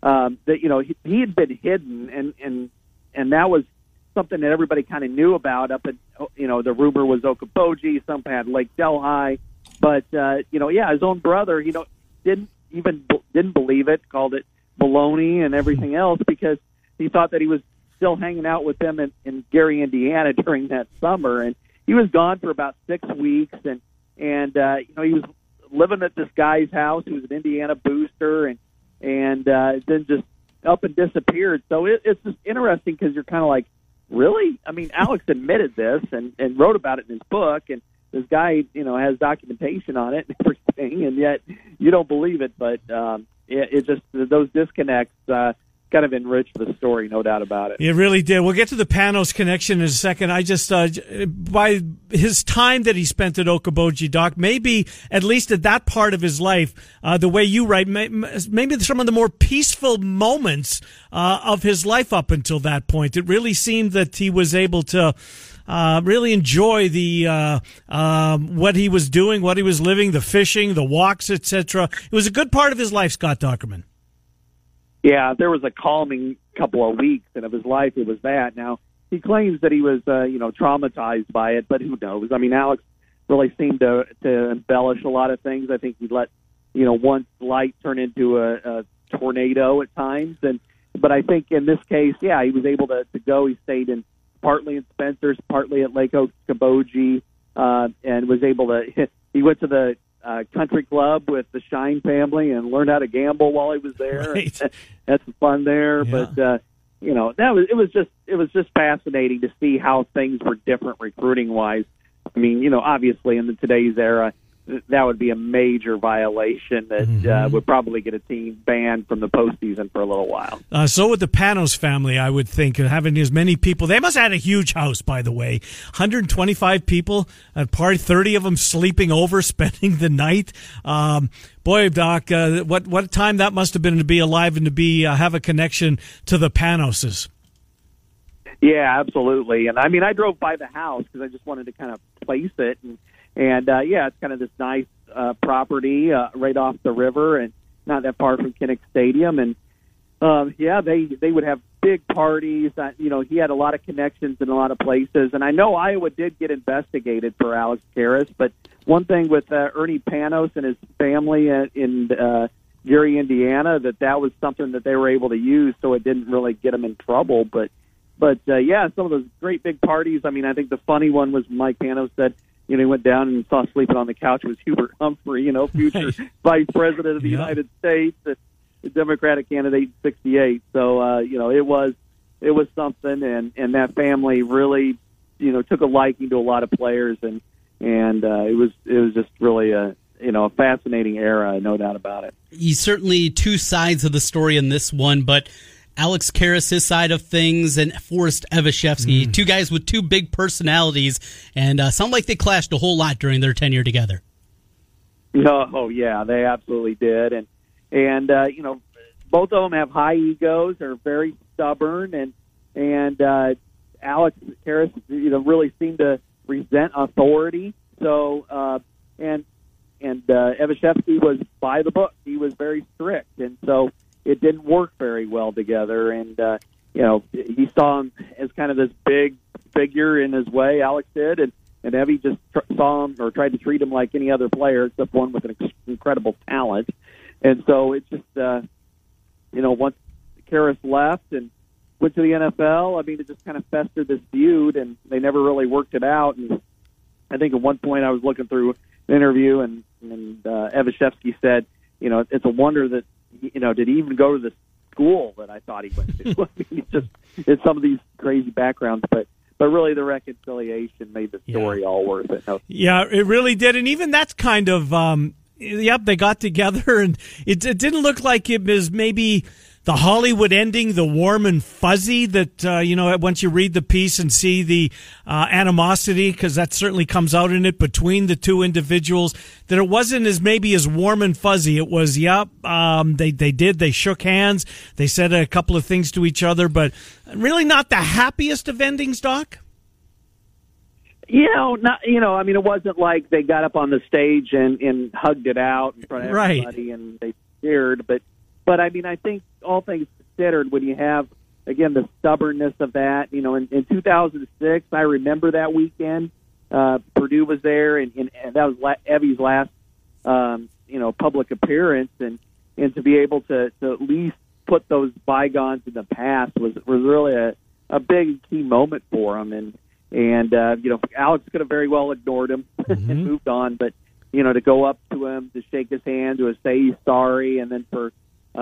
he had been hidden, and that was something that everybody kind of knew about. Up at the rumor was Okoboji, some had Lake Delhi, but his own brother, didn't believe it, called it baloney and everything else because he thought that he was still hanging out with them in Gary, Indiana during that summer, and he was gone for about 6 weeks, and he was living at this guy's house who was an Indiana booster, and then just up and disappeared. So it's just interesting because you're kind of like, really? I mean, Alex admitted this and wrote about it in his book, and this guy, has documentation on it and everything, and yet you don't believe it. But it just, those disconnects kind of enriched the story, no doubt about it. It really did. We'll get to the Panos connection in a second. I just, by his time that he spent at Okoboji, Doc, maybe at least at that part of his life, the way you write, maybe some of the more peaceful moments of his life up until that point. It really seemed that he was able to really enjoy the what he was doing, what he was living, the fishing, the walks, etc. It was a good part of his life, Scott Dockerman. Yeah, there was a calming couple of weeks, and of his life it was that. Now, he claims that he was, traumatized by it, but who knows? I mean, Alex really seemed to embellish a lot of things. I think he let one light turn into a tornado at times, but I think in this case, he was able to go. He stayed partly in Spencer's, partly at Lake Okoboji, and was able to. He went to the country club with the Shine family and learned how to gamble while he was there. Right. That's fun there, Yeah. but it was just fascinating to see how things were different recruiting wise. I mean, obviously in today's era, that would be a major violation that would probably get a team banned from the postseason for a little while. So would the Panos family, I would think, having as many people. They must have had a huge house, by the way. 125 people at party, 30 of them sleeping over, spending the night. Boy, Doc, what time that must have been to be alive and to be have a connection to the Panoses. Yeah, absolutely. And I mean, I drove by the house because I just wanted to kind of place it. And it's kind of this nice property right off the river and not that far from Kinnick Stadium. And, they would have big parties. He had a lot of connections in a lot of places. And I know Iowa did get investigated for Alex Karras, but one thing with Ernie Panos and his family in Gary, Indiana, that was something that they were able to use, so it didn't really get them in trouble. But some of those great big parties. I mean, I think the funny one was Mike Panos said, he went down and saw sleeping on the couch was Hubert Humphrey, future vice president of the United States, the Democratic candidate in '68. So, it was something, and that family really, took a liking to a lot of players, and it was just really a fascinating era, no doubt about it. He's certainly two sides of the story in this one, but Alex Karras, his side of things, and Forrest Evashevsky, two guys with two big personalities, and sound like they clashed a whole lot during their tenure together. Oh yeah, they absolutely did, and both of them have high egos, are very stubborn, and Alex Karras, really seemed to resent authority. So and Evashevsky was by the book; he was very strict, and so it didn't work very well together, and he saw him as kind of this big figure in his way, Alex did, and Evie just saw him or tried to treat him like any other player except one with an incredible talent. And so it just, once Karras left and went to the NFL, I mean, it just kind of festered this feud, and they never really worked it out. And I think at one point I was looking through an interview, and Evashevsky said, it's a wonder that, did he even go to the school that I thought he went to? I mean, it's some of these crazy backgrounds, but really the reconciliation made the story all worth it. Yeah, it really did. And even that's kind of, they got together, and it didn't look like it was maybe the Hollywood ending, the warm and fuzzy that, once you read the piece and see the animosity, because that certainly comes out in it between the two individuals, that it wasn't as warm and fuzzy. It was, they shook hands. They said a couple of things to each other, but really not the happiest of endings, Doc? I mean, it wasn't like they got up on the stage and hugged it out in front of everybody and they cheered, but I mean, I think all things considered, when you have, again, the stubbornness of that, in 2006, I remember that weekend, Purdue was there, and that was Evie's last, public appearance, and to be able to at least put those bygones in the past was really a big key moment for him, and Alex could have very well ignored him and moved on, but to go up to him, to shake his hand, to say he's sorry, and then for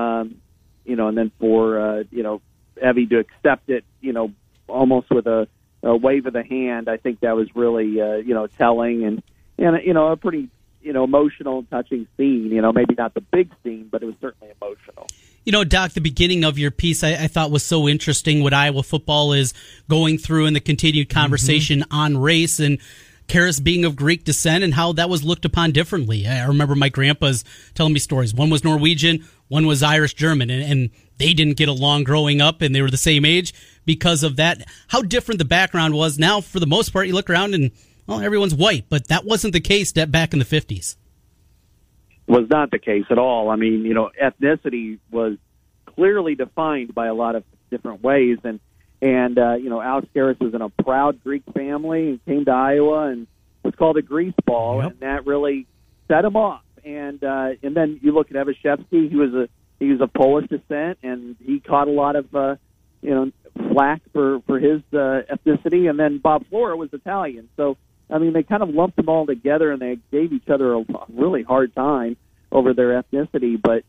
Evie to accept it, almost with a wave of the hand. I think that was really, telling and a pretty, emotional and touching scene. Maybe not the big scene, but it was certainly emotional. Doc, the beginning of your piece I thought was so interesting what Iowa football is going through and the continued conversation on race and Karras being of Greek descent and how that was looked upon differently. I remember my grandpa's telling me stories. One was Norwegian, one was Irish-German, and they didn't get along growing up, and they were the same age because of that. How different the background was. Now, for the most part, you look around and, everyone's white, but that wasn't the case back in the 50s. Was not the case at all. I mean, ethnicity was clearly defined by a lot of different ways, and Alex Karras was in a proud Greek family and came to Iowa, was called a grease ball, and that really set him off. And then you look at Evashevski. He was of Polish descent, and he caught a lot of flack for his ethnicity. And then Bob Flora was Italian. So I mean, they kind of lumped them all together, and they gave each other a really hard time over their ethnicity. But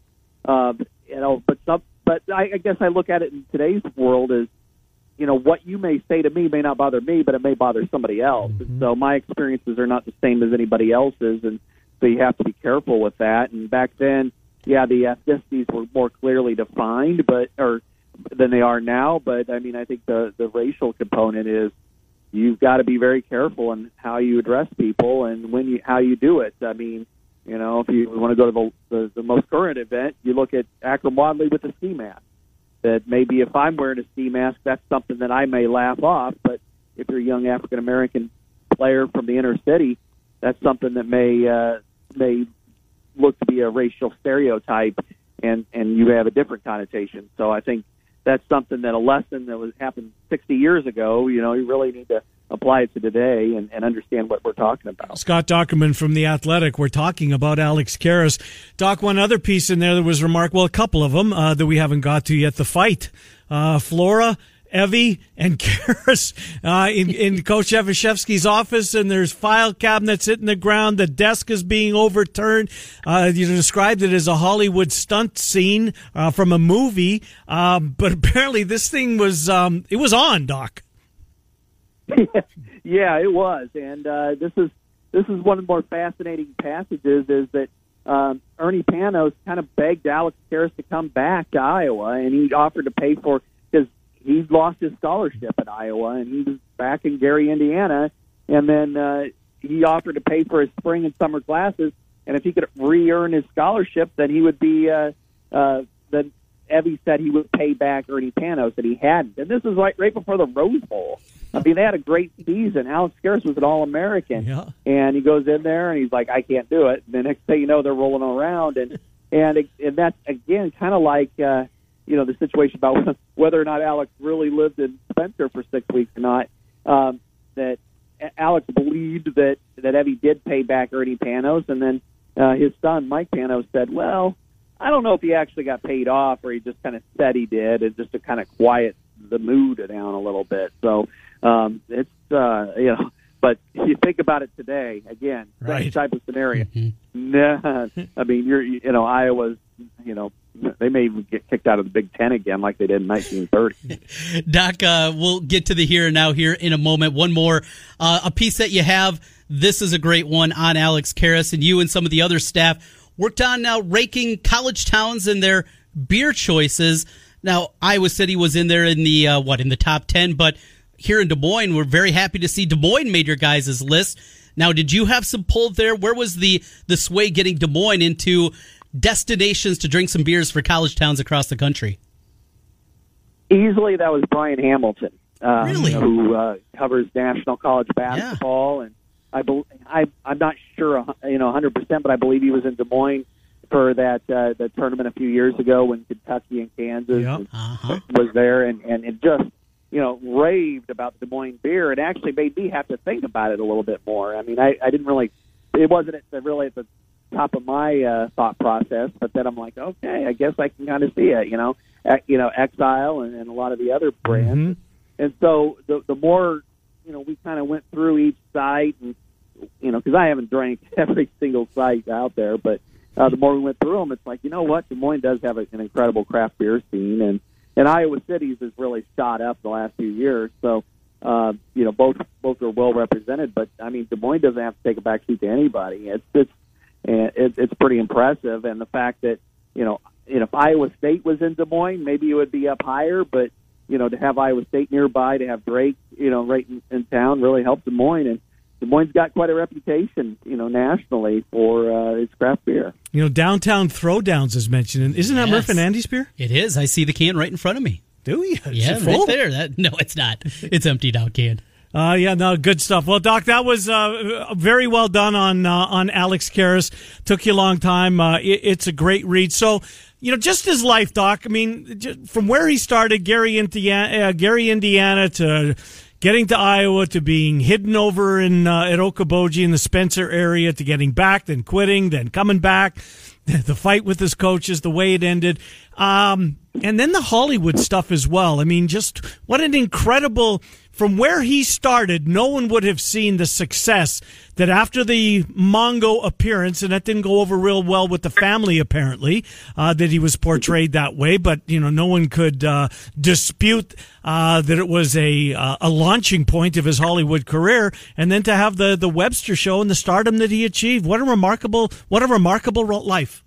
I guess I look at it in today's world as, what you may say to me may not bother me, but it may bother somebody else. Mm-hmm. And so my experiences are not the same as anybody else's, and so you have to be careful with that. And back then, the ethnicities were more clearly defined, than they are now. But I mean, I think the racial component is you've got to be very careful in how you address people and how you do it. I mean, if you want to go to the most current event, you look at Akram Wadley with the ski mask. That maybe if I'm wearing a ski mask, that's something that I may laugh off. But if you're a young African American player from the inner city, that's something that may look to be a racial stereotype, and you have a different connotation. So I think that's something that a lesson that happened 60 years ago. You really need to apply it to today and understand what we're talking about. Scott Dockerman from The Athletic. We're talking about Alex Karras. Doc, one other piece in there that was remarkable, a couple of them that we haven't got to yet, the fight. Flora, Evie, and Karras in Coach Evashevski's office, and there's file cabinets hitting the ground. The desk is being overturned. You described it as a Hollywood stunt scene from a movie, but apparently this thing was it was on, Doc. Yeah, it was, and this is one of the more fascinating passages. Is that Ernie Panos kind of begged Alex Karras to come back to Iowa, and he offered to pay for because he lost his scholarship at Iowa, and he was back in Gary, Indiana, and then he offered to pay for his spring and summer classes, and if he could re-earn his scholarship, then he would be. Then Evie said he would pay back Ernie Panos, and he hadn't. And this was right before the Rose Bowl. I mean, they had a great season. Alex Karras was an All-American, and he goes in there and he's like, "I can't do it." And the next thing you know, they're rolling around, and that's again kind of like the situation about whether or not Alex really lived in Spencer for 6 weeks or not. That Alex believed that Evie did pay back Ernie Panos, and then his son Mike Panos said, "Well, I don't know if he actually got paid off or he just kind of said he did, and just to kind of quiet the mood down a little bit." So it's but if you think about it today, again, same type of scenario. Mm-hmm. Nah, I mean, Iowa's, they may even get kicked out of the Big Ten again like they did in 1930. Doc, we'll get to the here and now here in a moment. One more, a piece that you have. This is a great one on Alex Karras, and you and some of the other staff worked on now ranking college towns and their beer choices. Now, Iowa City was in there in the in the top 10, but here in Des Moines, we're very happy to see Des Moines made your guys' list. Now, did you have some pull there? Where was the sway getting Des Moines into destinations to drink some beers for college towns across the country? Easily, that was Brian Hamilton, really? Who covers national college basketball, and I'm not sure 100%, but I believe he was in Des Moines for that the tournament a few years ago when Kentucky and Kansas was there, and just raved about the Des Moines beer. It actually made me have to think about it a little bit more. I mean, I didn't really, it wasn't at the top of my thought process, but then I'm like, okay, I guess I can kind of see it, Exile and a lot of the other brands. Mm-hmm. And so the more, we kind of went through each site and, because I haven't drank every single site out there, but the more we went through them, it's like, you know what, Des Moines does have an incredible craft beer scene, and Iowa City's has really shot up the last few years. So, both are well represented. But I mean, Des Moines doesn't have to take a backseat to anybody. It's pretty impressive, and the fact that if Iowa State was in Des Moines, maybe it would be up higher. But to have Iowa State nearby, to have Drake, right in town, really helped Des Moines. And Des Moines got quite a reputation, nationally for its craft beer. Downtown Throwdowns is mentioned. Isn't that Murph and Andy's beer? It is. I see the can right in front of me. Do you? Yeah, right there. No, it's not. It's emptied out can. Good stuff. Well, Doc, that was very well done on Alex Karras. Took you a long time. It's a great read. So, just his life, Doc. I mean, from where he started, Gary, Indiana, to getting to Iowa, to being hidden over in at Okoboji in the Spencer area, to getting back, then quitting, then coming back, the fight with his coaches, the way it ended. And then the Hollywood stuff as well. I mean, just what an incredible, from where he started, no one would have seen the success that after the Mongo appearance, and that didn't go over real well with the family apparently, that he was portrayed that way, but no one could dispute that it was a launching point of his Hollywood career, and then to have the Webster Show and the stardom that he achieved. What a remarkable life.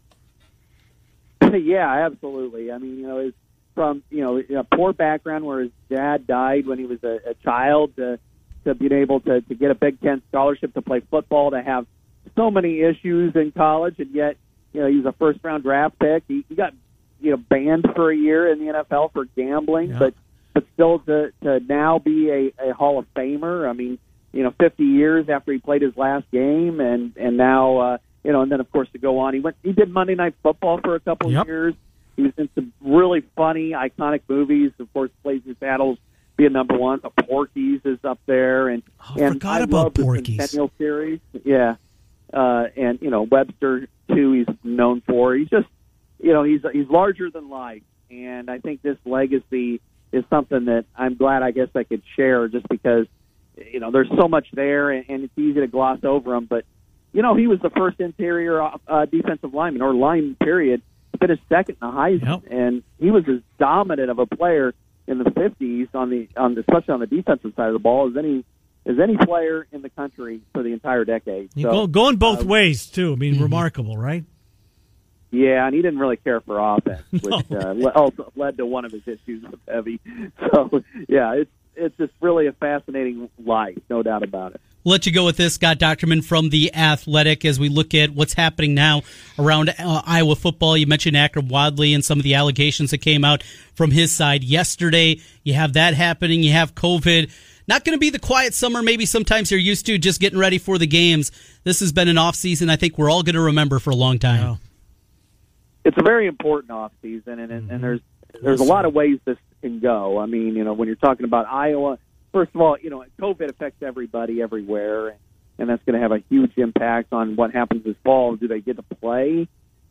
Yeah, absolutely. I mean, it's from a poor background where his dad died when he was a child to being able to get a Big Ten scholarship to play football, to have so many issues in college, and yet he was a first round draft pick. He got banned for a year in the NFL for gambling, but still to now be a Hall of Famer. I mean, 50 years after he played his last game, and now. And then of course to go on, he did Monday Night Football for a couple of years. He was in some really funny, iconic movies. Of course, Blazing Saddles being number one. Porky's is up there, and forgot about Porky's. The Centennial series, yeah. And Webster too. He's known for. He's just, he's larger than life, and I think this legacy is something that I'm glad I guess I could share, just because there's so much there, and it's easy to gloss over him, but. He was the first interior defensive lineman, or line period, to finish second in the Heisman, and he was as dominant of a player in the 50s especially on the defensive side of the ball as any player in the country for the entire decade. So, going both ways too. I mean, remarkable, right? Yeah, and he didn't really care for offense, which also led to one of his issues with Heavy. So yeah, it's just really a fascinating life, no doubt about it. We'll let you go with this, Scott Dochterman from The Athletic, as we look at what's happening now around Iowa football. You mentioned Akram Wadley and some of the allegations that came out from his side yesterday. You have that happening. You have COVID. Not going to be the quiet summer maybe sometimes you're used to, just getting ready for the games. This has been an off-season I think we're all going to remember for a long time. Yeah. It's a very important off-season, and there's a lot of ways this can go. I mean, when you're talking about Iowa, first of all, COVID affects everybody everywhere, and that's going to have a huge impact on what happens this fall. Do they get to play?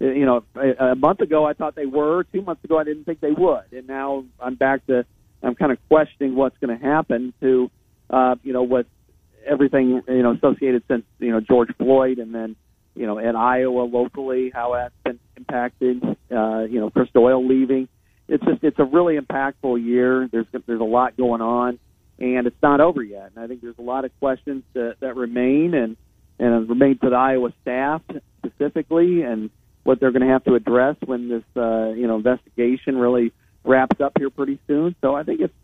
A month ago I thought they were. 2 months ago I didn't think they would, and now I'm kind of questioning what's going to happen to, what everything associated since George Floyd, and then at Iowa locally how that's been impacted. Chris Doyle leaving. It's a really impactful year. There's a lot going on. And it's not over yet. And I think there's a lot of questions that remain and remain to the Iowa staff specifically, and what they're going to have to address when this investigation really wraps up here pretty soon. So I think it's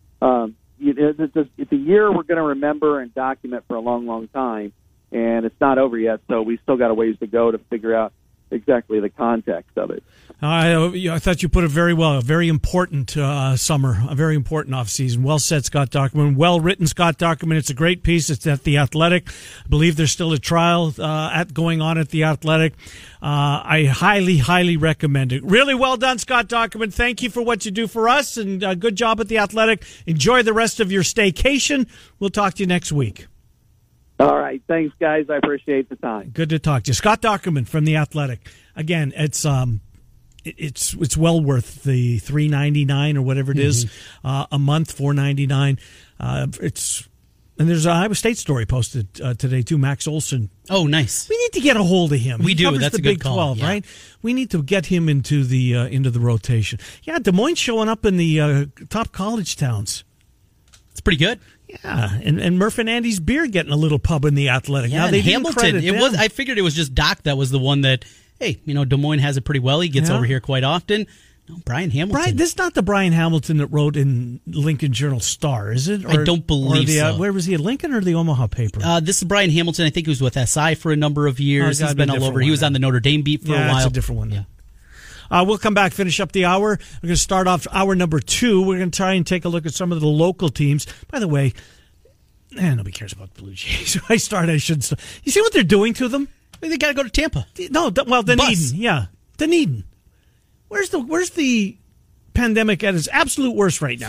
a year we're going to remember and document for a long, long time. And it's not over yet, so we still got a ways to go to figure out exactly the context of it. I thought you put it very well. A very important summer, a very important offseason. Well said, Scott Dochterman. Well written, Scott Dochterman. It's a great piece. It's at The Athletic. I believe there's still a trial going on at The Athletic. I highly, highly recommend it. Really well done, Scott Dochterman. Thank you for what you do for us, and good job at The Athletic. Enjoy the rest of your staycation. We'll talk to you next week. All right. Thanks, guys. I appreciate the time. Good to talk to you. Scott Dochterman from The Athletic. Again, it's well worth the $3.99 or whatever it is a month, $4.99. And there's an Iowa State story posted today too. Max Olson. Oh, nice. We need to get a hold of him. We do. That's the a good Big call. 12, right? We need to get him into the rotation. Yeah, Des Moines showing up in the top college towns. It's pretty good. Yeah, and Murph and Andy's Beer getting a little pub in The Athletic. Yeah, now they Hamilton. I figured it was just Doc that was the one that. Hey, Des Moines has it pretty well. He gets over here quite often. No, Brian Hamilton. This is not the Brian Hamilton that wrote in Lincoln Journal-Star, is it? I don't believe so. Where was he, at Lincoln or the Omaha paper? This is Brian Hamilton. I think he was with SI for a number of years. He's been all over. He was on the Notre Dame beat for a while. That's a different one. Yeah. We'll come back, finish up the hour. We're going to start off hour number 2. We're going to try and take a look at some of the local teams. By the way, nobody cares about the Blue Jays. I should start. You see what they're doing to them? They got to go to Tampa. No, Dunedin. Yeah, Dunedin. Where's the pandemic at its absolute worst right now?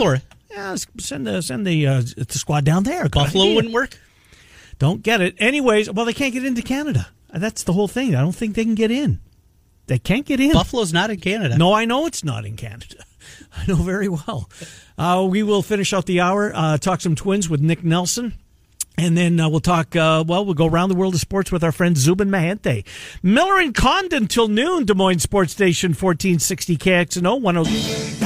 Yeah, send the squad down there. Good Buffalo idea. wouldn't work? Don't get it. Anyways, well, they can't get into Canada. That's the whole thing. I don't think they can get in. They can't get in. Buffalo's not in Canada. No, I know it's not in Canada. I know very well. We will finish out the hour, talk some Twins with Nick Nelson. And then we'll talk, we'll go around the world of sports with our friend Zubin Mehenti. Miller and Condon till noon, Des Moines Sports Station, 1460 KXNO, 102.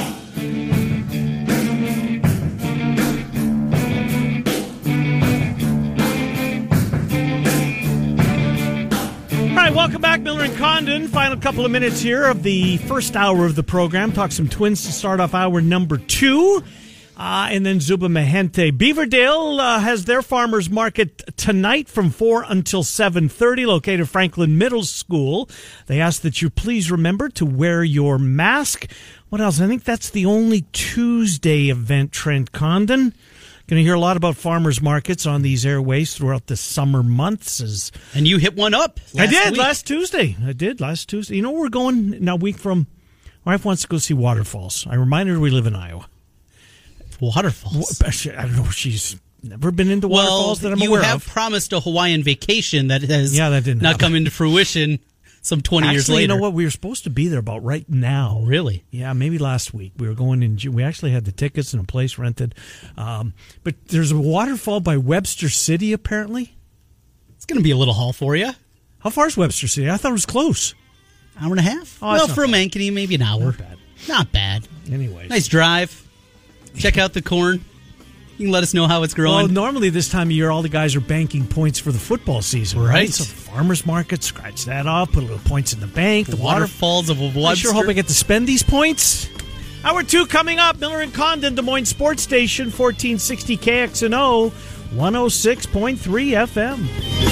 All right, welcome back, Miller and Condon. Final couple of minutes here of the first hour of the program. Talk some Twins to start off hour number 2. And then Zubin Mehenti. Beaverdale has their farmers market tonight from 4 until 7:30, located at Franklin Middle School. They ask that you please remember to wear your mask. What else? I think that's the only Tuesday event, Trent Condon. Going to hear a lot about farmers markets on these airways throughout the summer months. And you hit one up last week. Last Tuesday. You know where we're going now? Week from. My wife wants to go see waterfalls. I reminded her we live in Iowa. Waterfalls. I don't know. She's never been into waterfalls that I'm aware of. You have promised a Hawaiian vacation that has that didn't not come into fruition some 20 years later. You know what? We were supposed to be there about right now. Really? Yeah, maybe last week. We were going in June. We actually had the tickets and a place rented. But there's a waterfall by Webster City, apparently. It's going to be a little haul for you. How far is Webster City? I thought it was close. Hour and a half? Oh, well, for a Mankini, maybe an hour. Not bad. Anyways. Nice drive. Check out the corn. You can let us know how it's growing. Well, normally this time of year, all the guys are banking points for the football season, right? So the farmers market, scratch that off, put a little points in the bank. The waterfalls of Webster. I sure hope I get to spend these points. Hour 2 coming up. Miller and Condon, Des Moines Sports Station, 1460 KXNO, 106.3 FM.